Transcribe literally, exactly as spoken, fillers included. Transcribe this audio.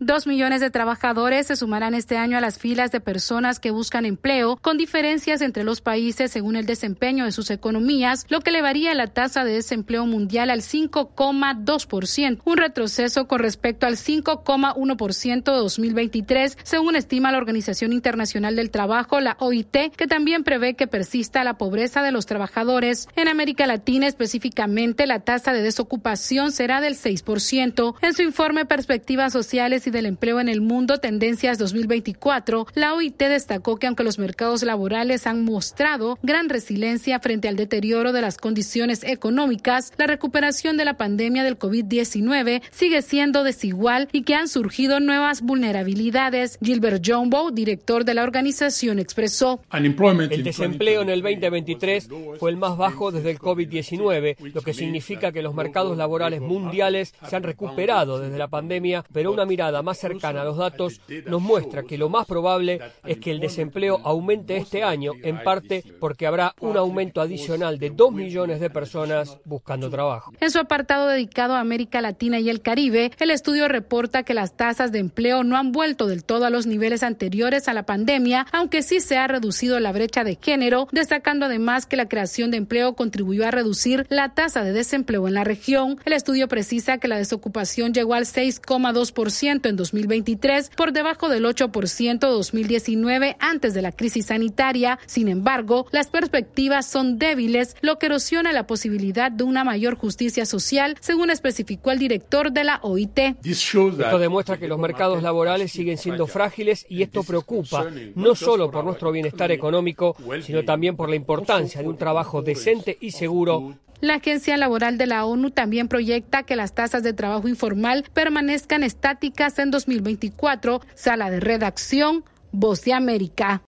Dos millones de trabajadores se sumarán este año a las filas de personas que buscan empleo, con diferencias entre los países según el desempeño de sus economías, lo que elevaría la tasa de desempleo mundial al cinco coma dos por ciento, un retroceso con respecto al cinco coma uno por ciento de dos mil veintitrés, según estima la Organización Internacional del Trabajo, la O I T, que también prevé que persista la pobreza de los trabajadores. En América Latina, específicamente, la tasa de desocupación será del seis por ciento. En su informe Perspectivas Sociales y del Empleo en el Mundo, Tendencias dos mil veinticuatro, la O I T destacó que aunque los mercados laborales han mostrado gran resiliencia frente al deterioro de las condiciones económicas, la recuperación de la pandemia del COVID diecinueve sigue siendo desigual y que han surgido nuevas vulnerabilidades. Gilbert Jumbo, director de la organización, expresó: el desempleo en el veinte veintitrés fue el más bajo desde el COVID diecinueve, lo que significa que los mercados laborales mundiales se han recuperado desde la pandemia, pero una mirada más cercana a los datos nos muestra que lo más probable es que el desempleo aumente este año, en parte porque habrá un aumento adicional de dos millones de personas buscando trabajo. En su apartado dedicado a América Latina y el Caribe, el estudio reporta que las tasas de empleo no han vuelto del todo a los niveles anteriores a la pandemia, aunque sí se ha reducido la brecha de género, destacando además que la creación de empleo contribuyó a reducir la tasa de desempleo en la región. El estudio precisa que la desocupación llegó al seis coma dos por ciento en dos mil veintitrés, por debajo del ocho por ciento de dos mil diecinueve antes de la crisis sanitaria. Sin embargo, las perspectivas son débiles, lo que erosiona la posibilidad de una mayor justicia social, según especificó el director de la O I T. Esto demuestra que los mercados laborales siguen siendo frágiles y esto preocupa, no solo por nuestro bienestar económico, sino también por la importancia de un trabajo decente y seguro. La Agencia Laboral de la ONU también proyecta que las tasas de trabajo informal permanezcan estáticas en dos mil veinticuatro. Sala de redacción, Voz de América.